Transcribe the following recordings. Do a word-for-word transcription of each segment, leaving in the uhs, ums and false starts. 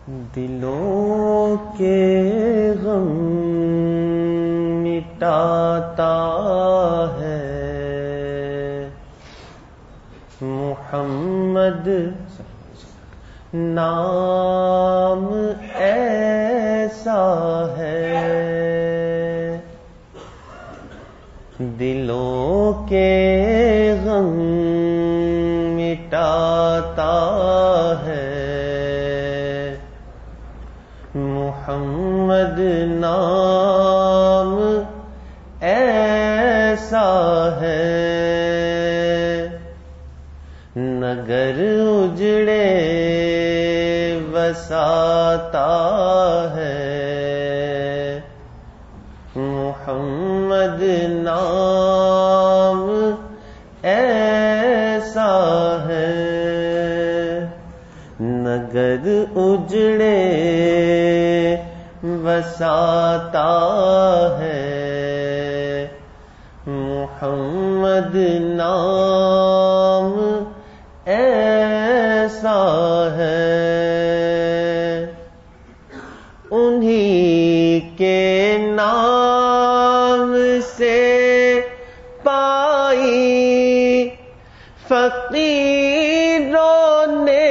دلوں کے غم مٹاتا ہے محمد نام ایسا ہے، دلوں کے غم مٹاتا ہے محمد نام ایسا ہے، نگر اجڑے بساتا ہے محمد نام ایسا ہے، نگر اجڑے بساتا ہے محمد نام ایسا ہے، انہی کے نام سے پائی فقیروں نے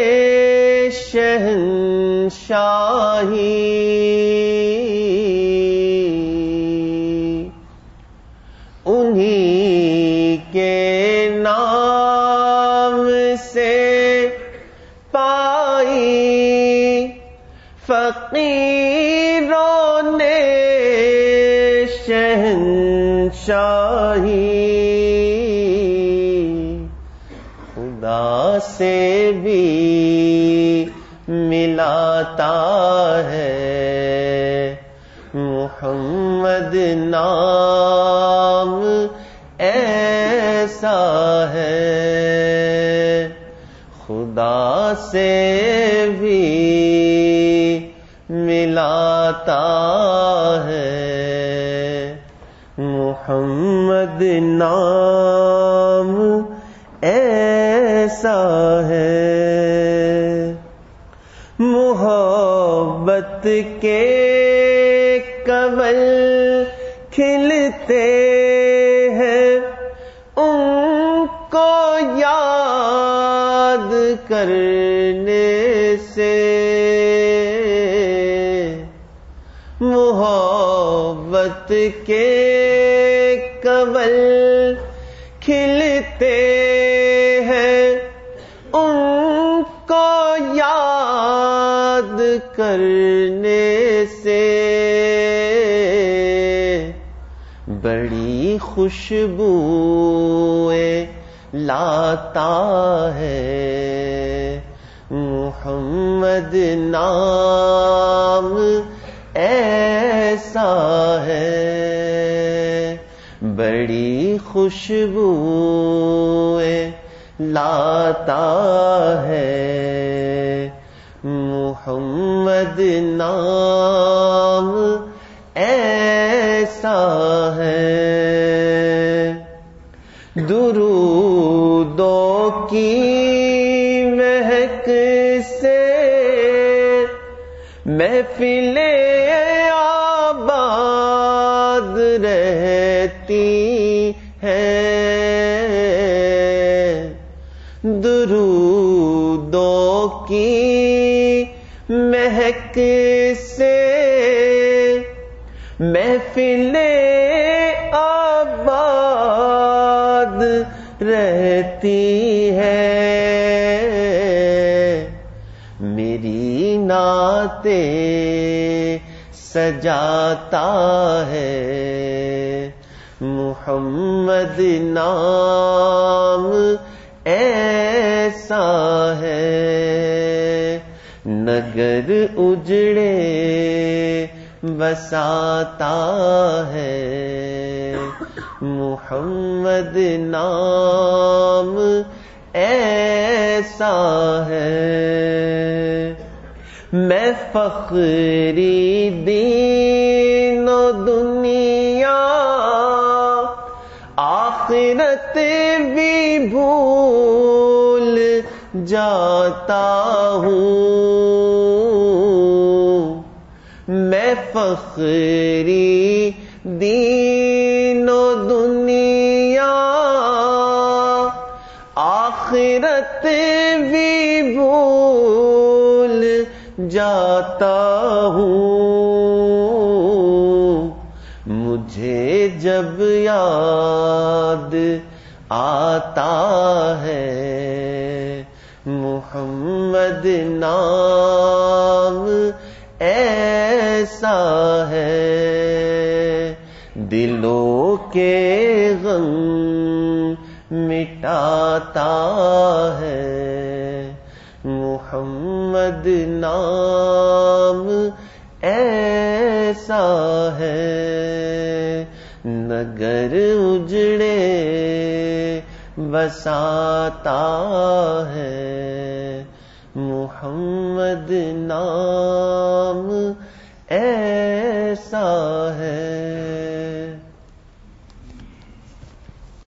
شہنشاہی، انہی کے نام سے پائی فقیروں نے شہنشاہی، خدا سے بھی ملاتا ہے محمد نام ایسا ہے، خدا سے بھی ملاتا ہے محمد نام ایسا ہے، محبت کے کنول کھلتے ہیں ان کو یاد کرنے سے، محبت کے کنول کھلتے ہیں ان کو یاد کرنے سے، بڑی خوشبوئیں لاتا ہے محمد نام ایسا ہے، بڑی خوشبوئیں لاتا ہے محمد نام ایسا ہے، درودوں کی مہک سے محفلیں آباد رہتی ہیں، درودوں کی مہک سے محفلیں آباد رہتی ہے، میری نعتیں سجاتا ہے محمد نام ایسا ہے، نگر اجڑے بساتا ہے محمد نام ایسا ہے، میں فخری دین و دنیا آخرت بھی بھول جاتا ہوں، فخری دین و دنیا، آخرت بھی بھول جاتا ہوں، مجھے جب یاد آتا ہے محمد نام ایسا ہے، دلوں کے غم مٹاتا ہے محمد نام ایسا ہے، نگر اجڑے بساتا ہے محمد نام ایسا